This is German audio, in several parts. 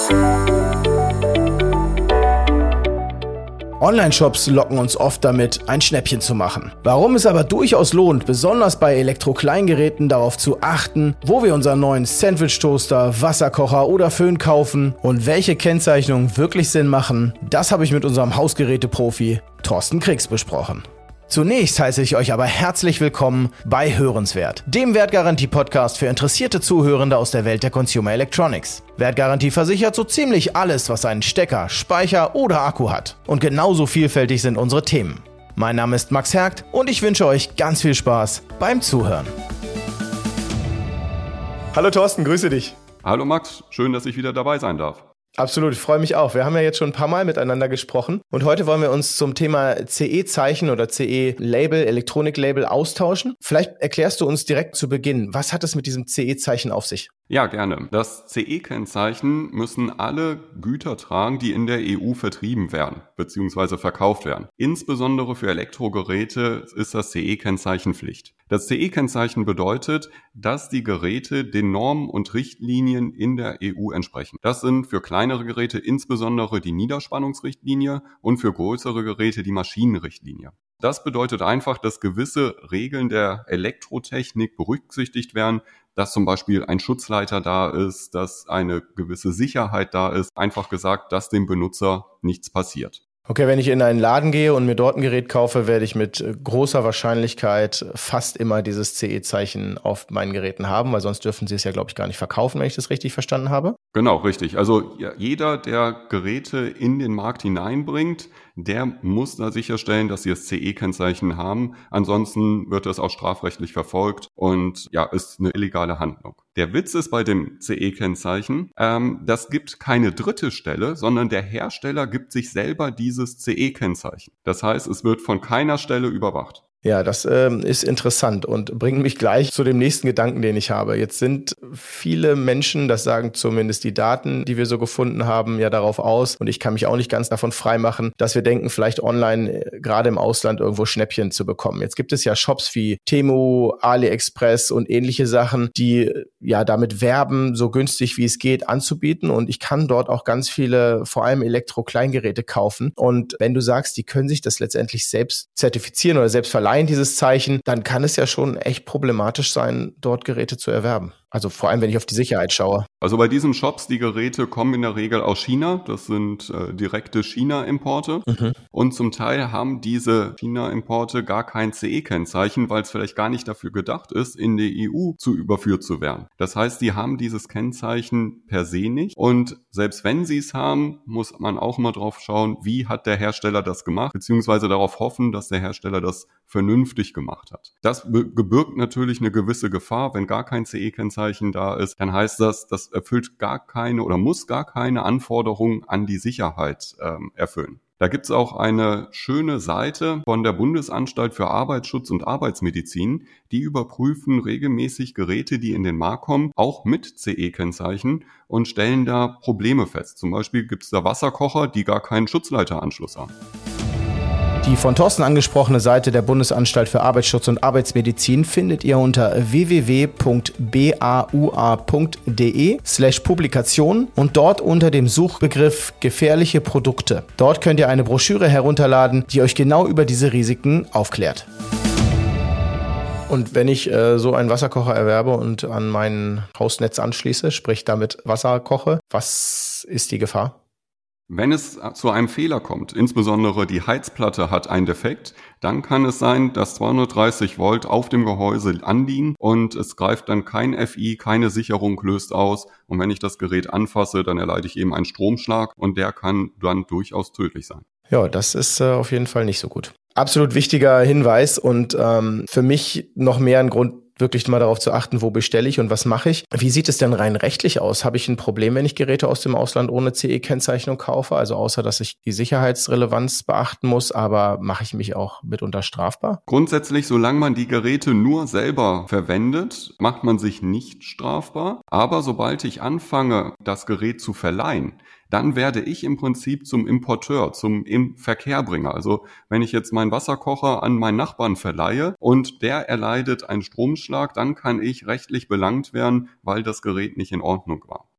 Online-Shops locken uns oft damit, ein Schnäppchen zu machen. Warum es aber durchaus lohnt, besonders bei Elektro-Kleingeräten darauf zu achten, wo wir unseren neuen Sandwich-Toaster, Wasserkocher oder Föhn kaufen und welche Kennzeichnungen wirklich Sinn machen, das habe ich mit unserem Hausgeräte-Profi Thorsten Krix besprochen. Zunächst heiße ich euch aber herzlich willkommen bei Hörenswert, dem Wertgarantie-Podcast für interessierte Zuhörende aus der Welt der Consumer Electronics. Wertgarantie versichert so ziemlich alles, was einen Stecker, Speicher oder Akku hat. Und genauso vielfältig sind unsere Themen. Mein Name ist Max Hergt und ich wünsche euch ganz viel Spaß beim Zuhören. Hallo Thorsten, grüße dich. Hallo Max, schön, dass ich wieder dabei sein darf. Absolut, ich freue mich auch. Wir haben ja jetzt schon ein paar Mal miteinander gesprochen und heute wollen wir uns zum Thema CE-Zeichen oder CE-Label, Elektroniklabel austauschen. Vielleicht erklärst du uns direkt zu Beginn, was hat es mit diesem CE-Zeichen auf sich? Ja, gerne. Das CE-Kennzeichen müssen alle Güter tragen, die in der EU vertrieben werden bzw. verkauft werden. Insbesondere für Elektrogeräte ist das CE-Kennzeichen Pflicht. Das CE-Kennzeichen bedeutet, dass die Geräte den Normen und Richtlinien in der EU entsprechen. Das sind für kleinere Geräte insbesondere die Niederspannungsrichtlinie und für größere Geräte die Maschinenrichtlinie. Das bedeutet einfach, dass gewisse Regeln der Elektrotechnik berücksichtigt werden, dass zum Beispiel ein Schutzleiter da ist, dass eine gewisse Sicherheit da ist. Einfach gesagt, dass dem Benutzer nichts passiert. Okay, wenn ich in einen Laden gehe und mir dort ein Gerät kaufe, werde ich mit großer Wahrscheinlichkeit fast immer dieses CE-Zeichen auf meinen Geräten haben, weil sonst dürfen sie es ja, glaube ich, gar nicht verkaufen, wenn ich das richtig verstanden habe. Genau, richtig. Also jeder, der Geräte in den Markt hineinbringt, der muss da sicherstellen, dass sie das CE-Kennzeichen haben. Ansonsten wird das auch strafrechtlich verfolgt und ja, ist eine illegale Handlung. Der Witz ist bei dem CE-Kennzeichen, das gibt keine dritte Stelle, sondern der Hersteller gibt sich selber dieses CE-Kennzeichen. Das heißt, es wird von keiner Stelle überwacht. Ja, das ist interessant und bringt mich gleich zu dem nächsten Gedanken, den ich habe. Jetzt sind viele Menschen, das sagen zumindest die Daten, die wir so gefunden haben, ja darauf aus, und ich kann mich auch nicht ganz davon freimachen, dass wir denken, vielleicht online, gerade im Ausland, irgendwo Schnäppchen zu bekommen. Jetzt gibt es ja Shops wie Temu, AliExpress und ähnliche Sachen, die ja damit werben, so günstig wie es geht anzubieten, und ich kann dort auch ganz viele, vor allem Elektro-Kleingeräte kaufen, und wenn du sagst, die können sich das letztendlich selbst zertifizieren oder selbst verleihen, dieses Zeichen, dann kann es ja schon echt problematisch sein, dort Geräte zu erwerben. Also vor allem, wenn ich auf die Sicherheit schaue. Also bei diesen Shops, die Geräte kommen in der Regel aus China. Das sind direkte China-Importe. Und zum Teil haben diese China-Importe gar kein CE-Kennzeichen, weil es vielleicht gar nicht dafür gedacht ist, in die EU überführt zu werden. Das heißt, die haben dieses Kennzeichen per se nicht. Und selbst wenn sie es haben, muss man auch mal drauf schauen, wie hat der Hersteller das gemacht, beziehungsweise darauf hoffen, dass der Hersteller das vernünftig gemacht hat. Das gebirgt natürlich eine gewisse Gefahr. Wenn gar kein CE-Kennzeichen da ist, dann heißt das, das erfüllt gar keine oder muss gar keine Anforderungen an die Sicherheit erfüllen. Da gibt's auch eine schöne Seite von der Bundesanstalt für Arbeitsschutz und Arbeitsmedizin, die überprüfen regelmäßig Geräte, die in den Markt kommen, auch mit CE-Kennzeichen, und stellen da Probleme fest. Zum Beispiel gibt's da Wasserkocher, die gar keinen Schutzleiteranschluss haben. Die von Thorsten angesprochene Seite der Bundesanstalt für Arbeitsschutz und Arbeitsmedizin findet ihr unter www.baua.de/Publikation und dort unter dem Suchbegriff gefährliche Produkte. Dort könnt ihr eine Broschüre herunterladen, die euch genau über diese Risiken aufklärt. Und wenn ich so einen Wasserkocher erwerbe und an mein Hausnetz anschließe, sprich damit Wasser koche, was ist die Gefahr? Wenn es zu einem Fehler kommt, insbesondere die Heizplatte hat einen Defekt, dann kann es sein, dass 230 Volt auf dem Gehäuse anliegen und es greift dann kein FI, keine Sicherung löst aus. Und wenn ich das Gerät anfasse, dann erleide ich eben einen Stromschlag und der kann dann durchaus tödlich sein. Ja, das ist auf jeden Fall nicht so gut. Absolut wichtiger Hinweis und für mich noch mehr ein Grund, wirklich mal darauf zu achten, wo bestelle ich und was mache ich. Wie sieht es denn rein rechtlich aus? Habe ich ein Problem, wenn ich Geräte aus dem Ausland ohne CE-Kennzeichnung kaufe? Also außer, dass ich die Sicherheitsrelevanz beachten muss, aber mache ich mich auch mitunter strafbar? Grundsätzlich, solange man die Geräte nur selber verwendet, macht man sich nicht strafbar. Aber sobald ich anfange, das Gerät zu verleihen, dann werde ich im Prinzip zum Importeur, zum Verkehrbringer. Also wenn ich jetzt meinen Wasserkocher an meinen Nachbarn verleihe und der erleidet einen Stromschlag, dann kann ich rechtlich belangt werden, weil das Gerät nicht in Ordnung war.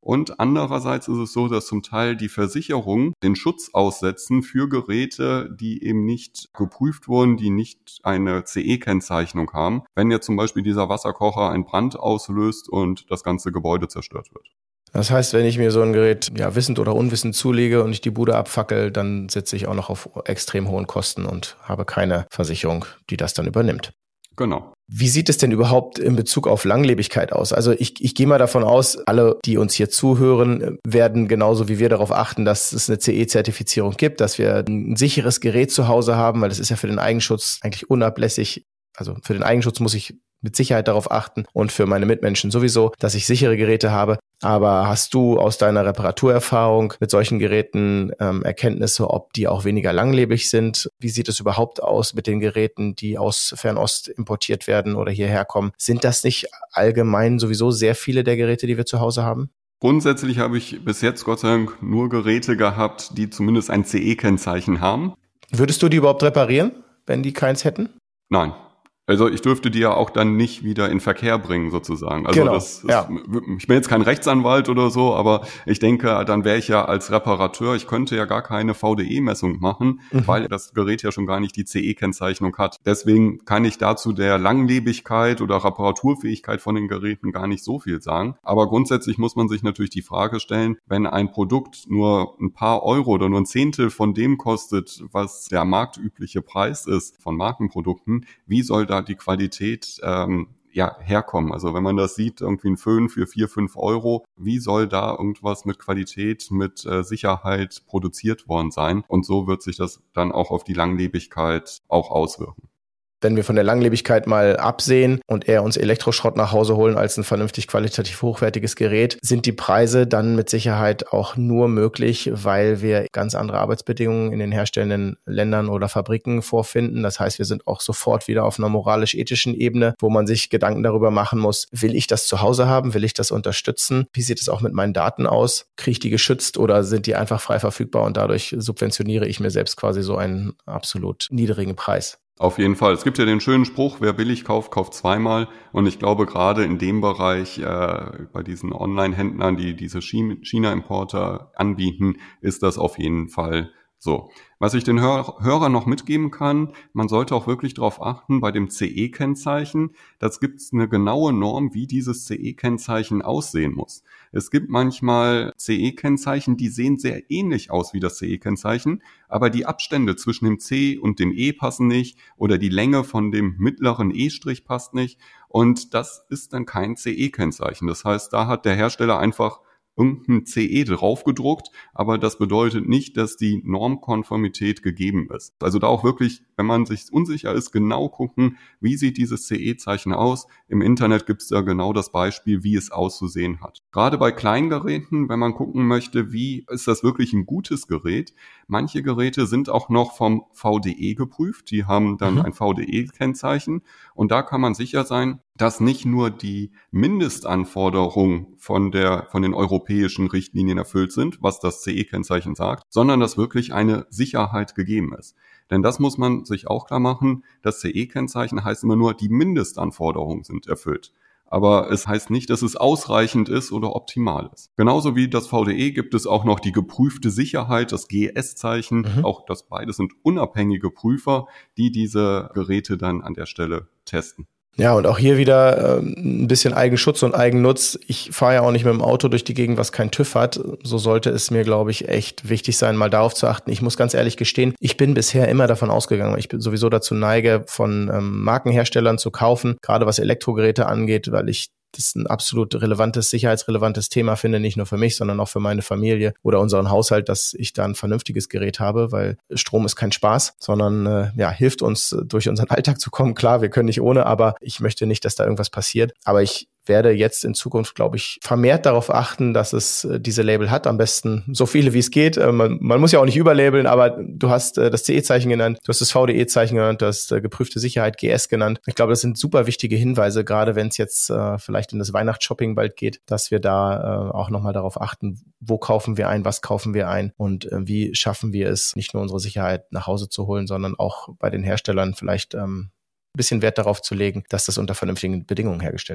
Und andererseits ist es so, dass zum Teil die Versicherungen den Schutz aussetzen für Geräte, die eben nicht geprüft wurden, die nicht eine CE-Kennzeichnung haben, wenn jetzt zum Beispiel dieser Wasserkocher einen Brand auslöst und das ganze Gebäude zerstört wird. Das heißt, wenn ich mir so ein Gerät wissend oder unwissend zulege und ich die Bude abfackel, dann sitze ich auch noch auf extrem hohen Kosten und habe keine Versicherung, die das dann übernimmt. Genau. Wie sieht es denn überhaupt in Bezug auf Langlebigkeit aus? Also ich gehe mal davon aus, alle, die uns hier zuhören, werden genauso wie wir darauf achten, dass es eine CE-Zertifizierung gibt, dass wir ein sicheres Gerät zu Hause haben, weil das ist ja für den Eigenschutz eigentlich unablässig. Also für den Eigenschutz muss ich mit Sicherheit darauf achten und für meine Mitmenschen sowieso, dass ich sichere Geräte habe. Aber hast du aus deiner Reparaturerfahrung mit solchen Geräten Erkenntnisse, ob die auch weniger langlebig sind? Wie sieht es überhaupt aus mit den Geräten, die aus Fernost importiert werden oder hierher kommen? Sind das nicht allgemein sowieso sehr viele der Geräte, die wir zu Hause haben? Grundsätzlich habe ich bis jetzt Gott sei Dank nur Geräte gehabt, die zumindest ein CE-Kennzeichen haben. Würdest du die überhaupt reparieren, wenn die keins hätten? Nein. Also ich dürfte die ja auch dann nicht wieder in Verkehr bringen sozusagen. Also genau, ich bin jetzt kein Rechtsanwalt oder so, aber ich denke, dann wäre ich ja als Reparateur, ich könnte ja gar keine VDE-Messung machen, weil das Gerät ja schon gar nicht die CE-Kennzeichnung hat. Deswegen kann ich dazu der Langlebigkeit oder Reparaturfähigkeit von den Geräten gar nicht so viel sagen. Aber grundsätzlich muss man sich natürlich die Frage stellen, wenn ein Produkt nur ein paar Euro oder nur ein Zehntel von dem kostet, was der marktübliche Preis ist von Markenprodukten, wie soll da die Qualität herkommen. Also wenn man das sieht, irgendwie ein Föhn für 4, 5 Euro, wie soll da irgendwas mit Qualität, mit Sicherheit produziert worden sein? Und so wird sich das dann auch auf die Langlebigkeit auch auswirken. Wenn wir von der Langlebigkeit mal absehen und eher uns Elektroschrott nach Hause holen als ein vernünftig qualitativ hochwertiges Gerät, sind die Preise dann mit Sicherheit auch nur möglich, weil wir ganz andere Arbeitsbedingungen in den herstellenden Ländern oder Fabriken vorfinden. Das heißt, wir sind auch sofort wieder auf einer moralisch-ethischen Ebene, wo man sich Gedanken darüber machen muss, will ich das zu Hause haben, will ich das unterstützen? Wie sieht es auch mit meinen Daten aus? Kriege ich die geschützt oder sind die einfach frei verfügbar und dadurch subventioniere ich mir selbst quasi so einen absolut niedrigen Preis? Auf jeden Fall. Es gibt ja den schönen Spruch, wer billig kauft, kauft zweimal. Und ich glaube, gerade in dem Bereich, bei diesen Online-Händlern, die diese China-Importe anbieten, ist das auf jeden Fall so. Was ich den Hörern noch mitgeben kann, man sollte auch wirklich darauf achten, bei dem CE-Kennzeichen, das gibt es eine genaue Norm, wie dieses CE-Kennzeichen aussehen muss. Es gibt manchmal CE-Kennzeichen, die sehen sehr ähnlich aus wie das CE-Kennzeichen, aber die Abstände zwischen dem C und dem E passen nicht oder die Länge von dem mittleren E-Strich passt nicht und das ist dann kein CE-Kennzeichen. Das heißt, da hat der Hersteller einfach irgendein CE draufgedruckt, aber das bedeutet nicht, dass die Normkonformität gegeben ist. Also da auch wirklich, wenn man sich unsicher ist, genau gucken, wie sieht dieses CE-Zeichen aus. Im Internet gibt es da genau das Beispiel, wie es auszusehen hat. Gerade bei Kleingeräten, wenn man gucken möchte, wie ist das wirklich ein gutes Gerät, manche Geräte sind auch noch vom VDE geprüft, die haben dann ein VDE-Kennzeichen und da kann man sicher sein, dass nicht nur die Mindestanforderungen von den europäischen Richtlinien erfüllt sind, was das CE-Kennzeichen sagt, sondern dass wirklich eine Sicherheit gegeben ist. Denn das muss man sich auch klar machen, das CE-Kennzeichen heißt immer nur, die Mindestanforderungen sind erfüllt. Aber es heißt nicht, dass es ausreichend ist oder optimal ist. Genauso wie das VDE gibt es auch noch die geprüfte Sicherheit, das GS-Zeichen. Auch das beides sind unabhängige Prüfer, die diese Geräte dann an der Stelle testen. Ja, und auch hier wieder ein bisschen Eigenschutz und Eigennutz. Ich fahre ja auch nicht mit dem Auto durch die Gegend, was kein TÜV hat. So sollte es mir, glaube ich, echt wichtig sein, mal darauf zu achten. Ich muss ganz ehrlich gestehen, ich bin bisher immer davon ausgegangen, weil ich sowieso dazu neige, von Markenherstellern zu kaufen, gerade was Elektrogeräte angeht, weil ich das ein absolut relevantes, sicherheitsrelevantes Thema finde, nicht nur für mich, sondern auch für meine Familie oder unseren Haushalt, dass ich da ein vernünftiges Gerät habe, weil Strom ist kein Spaß, sondern hilft uns, durch unseren Alltag zu kommen. Klar, wir können nicht ohne, aber ich möchte nicht, dass da irgendwas passiert. Aber ich werde jetzt in Zukunft, glaube ich, vermehrt darauf achten, dass es diese Label hat. Am besten so viele, wie es geht. Man muss ja auch nicht überlabeln, aber du hast das CE-Zeichen genannt, du hast das VDE-Zeichen genannt, du hast geprüfte Sicherheit, GS genannt. Ich glaube, das sind super wichtige Hinweise, gerade wenn es jetzt vielleicht in das Weihnachtsshopping bald geht, dass wir da auch nochmal darauf achten, wo kaufen wir ein, was kaufen wir ein und wie schaffen wir es, nicht nur unsere Sicherheit nach Hause zu holen, sondern auch bei den Herstellern vielleicht ein bisschen Wert darauf zu legen, dass das unter vernünftigen Bedingungen hergestellt wird.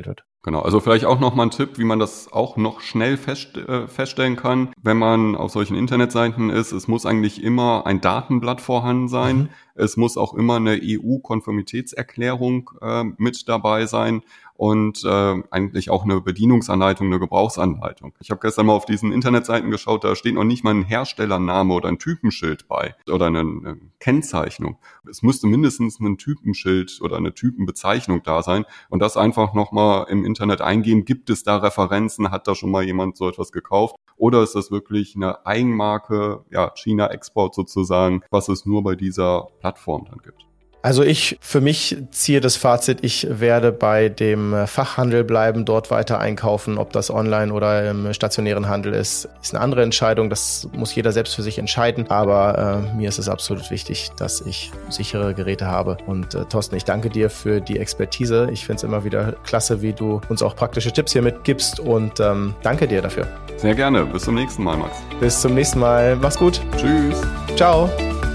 Genau, also vielleicht auch nochmal ein Tipp, wie man das auch noch schnell feststellen kann, wenn man auf solchen Internetseiten ist. Es muss eigentlich immer ein Datenblatt vorhanden sein. Mhm. Es muss auch immer eine EU-Konformitätserklärung mit dabei sein und eigentlich auch eine Bedienungsanleitung, eine Gebrauchsanleitung. Ich habe gestern mal auf diesen Internetseiten geschaut, da steht noch nicht mal ein Herstellername oder ein Typenschild bei oder eine Kennzeichnung. Es müsste mindestens ein Typenschild oder eine Typenbezeichnung da sein und das einfach nochmal im Internet eingeben. Gibt es da Referenzen? Hat da schon mal jemand so etwas gekauft? Oder ist das wirklich eine Eigenmarke, China Export sozusagen, was es nur bei dieser Plattform dann gibt? Also für mich ziehe das Fazit, ich werde bei dem Fachhandel bleiben, dort weiter einkaufen. Ob das online oder im stationären Handel ist eine andere Entscheidung. Das muss jeder selbst für sich entscheiden. Aber mir ist es absolut wichtig, dass ich sichere Geräte habe. Und Thorsten, ich danke dir für die Expertise. Ich finde es immer wieder klasse, wie du uns auch praktische Tipps hier mitgibst. Und danke dir dafür. Sehr gerne. Bis zum nächsten Mal, Max. Bis zum nächsten Mal. Mach's gut. Tschüss. Ciao.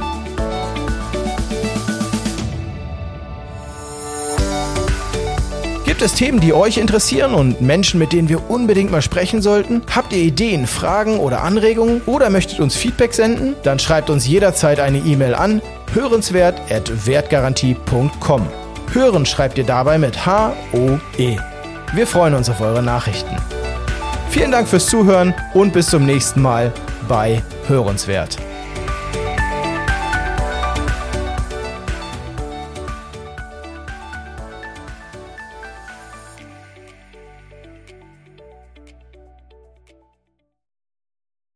Gibt es Themen, die euch interessieren und Menschen, mit denen wir unbedingt mal sprechen sollten? Habt ihr Ideen, Fragen oder Anregungen oder möchtet uns Feedback senden? Dann schreibt uns jederzeit eine E-Mail an hörenswert@wertgarantie.com. Hören schreibt ihr dabei mit H-O-E. Wir freuen uns auf eure Nachrichten. Vielen Dank fürs Zuhören und bis zum nächsten Mal bei Hörenswert.